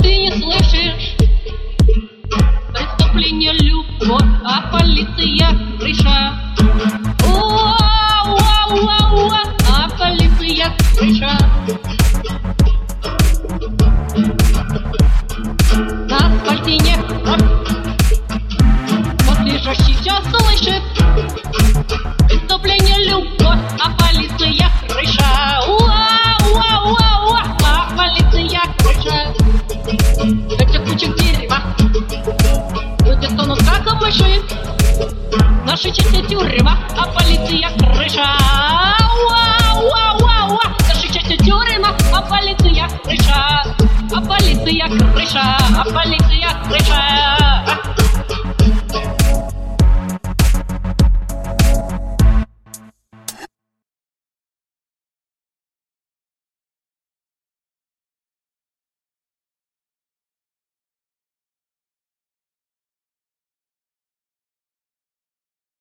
ты не слышишь? Преступление любовь, а полиция крыша. А полиция крыша. На асфальте не кровь. Вот лежащий сейчас слышит. Преступление любовь, а полиция крыша. А полиция крыша. Хотя кучек дерева. Люди стонут как мыши. Наша часть тюрьма, а полиция крыша. Наша часть тюрьма, а полиция крыша. А полиция крыша, а полиция крыша.